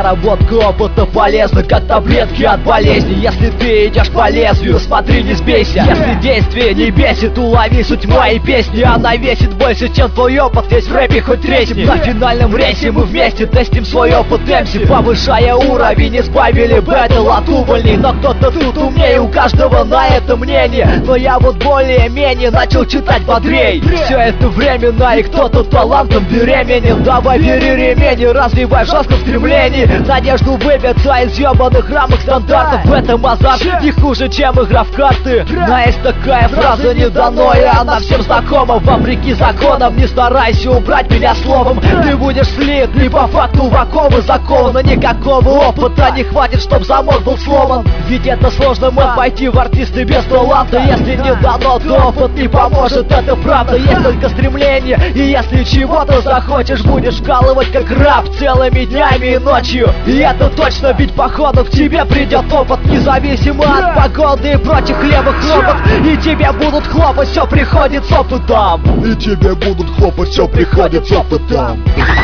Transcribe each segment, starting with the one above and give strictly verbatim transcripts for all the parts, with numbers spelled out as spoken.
Наработка опыта полезна, как таблетки от болезни. Если ты идешь по лезвию, смотри, не сбейся. Если действие не бесит, улови суть моей песни. Она весит больше, чем твой опыт, весь в рэпе хоть тресни. На финальном рейсе мы вместе тестим свой опыт эм си, повышая уровень, избавили бэтл от увольней. Но кто-то тут умнее, у каждого на это мнение. Но я вот более-менее начал читать бодрей. Все это временно, и кто-то талантом беременен. Давай бери ремень и развивай в жестком стремлении. Надежду выбиться из ебаных рамок стандартов. В этом азарт не хуже, чем игра в карты. Но есть такая фраза не дано, и она всем знакома. Вопреки законам не старайся убрать меня словом. Ты будешь слит, не по факту в оковы заковано. Никакого опыта не хватит, чтоб замок был сломан. Ведь это сложно, мог пойти в артисты без таланта. Если не дано, то опыт не поможет, это правда. Есть только стремление, и если чего-то захочешь, будешь вкалывать как раб целыми днями и ночью. И это точно, ведь походу к тебе придет опыт. Независимо от погоды и прочих левых хлопот. И тебе будут хлопать, все приходит с опытом. И тебе будут хлопать, все приходит с опытом.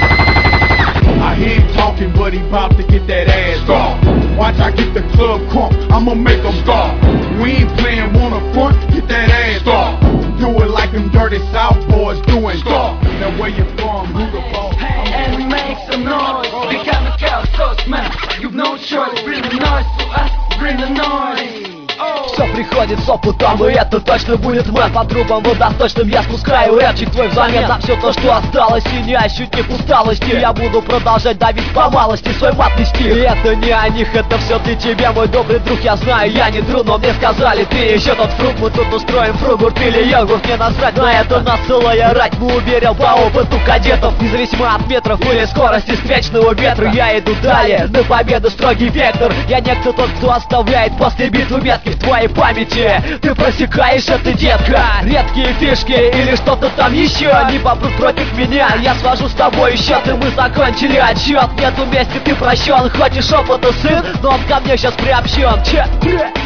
I hear him talking, but he bout to get that ass scar. Watch I get the club crunk, I'ma make him scar. We ain't playing wanna front, get that ass scar. Do it like them dirty South boys doing scar. Now where you from, who the boss? And make some noise, become a chaos man. You've no choice, bring the noise to us, bring the noise. Все приходит с опытом, и это точно будет мэн. По трубам водосточным я спускаю рэпчик твой взамен за все то, что осталось, и не ощутив усталости. Я буду продолжать давить по малости свой матный стих. И это не о них, это все ты тебе, мой добрый друг. Я знаю, я не тру, но мне сказали, ты еще тот фрукт. Мы тут устроим фругурт или йогурт, мне насрать на это, насылая рать. Мы уверил по опыту кадетов, независимо от метров или скорости встречного ветра. Я иду далее, на победу строгий вектор. Я некто тот, кто оставляет после битвы метки в твоей памяти. Ты просекаешь это, детка. Редкие фишки или что-то там еще не попрут против меня. Я свожу с тобой счеты, мы закончили отчет. Нету мести, ты прощен. Хочешь опыта, сын, но он ко мне сейчас приобщен. Че?